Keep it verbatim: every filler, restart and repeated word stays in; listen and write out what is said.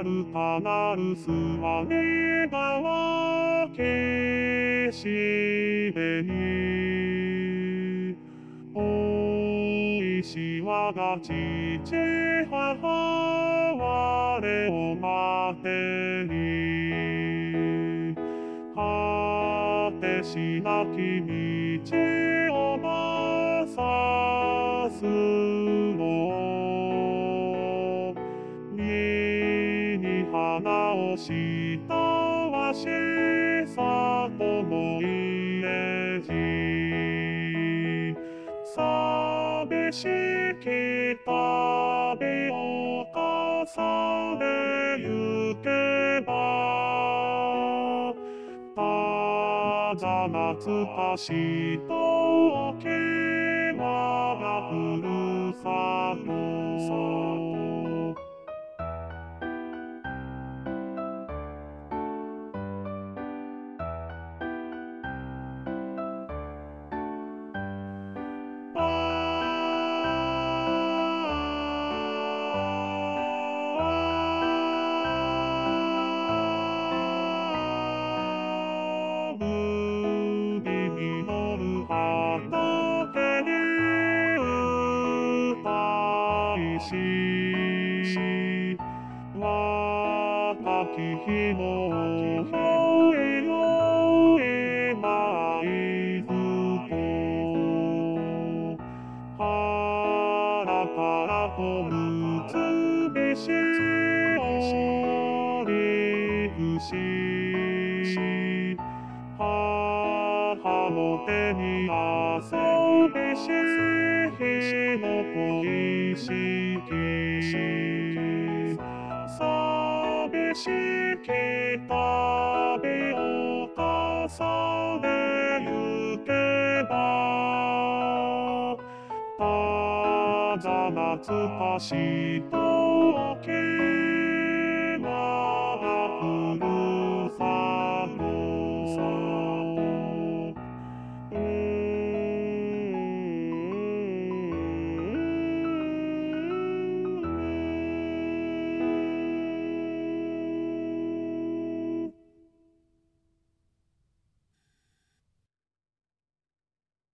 るかなるすわね川消しべにおいしわが父母我を待てに果てしなき道をまさすの身に花をしたわしさとも家路寂しき旅を重ねゆけばただ懐かしとき我がふるさと若き日のよいよい舞ずと腹からとむつびしおりふし母の手に遊びし日の恋しき寂しき旅を重ねゆけばただ懐かしとき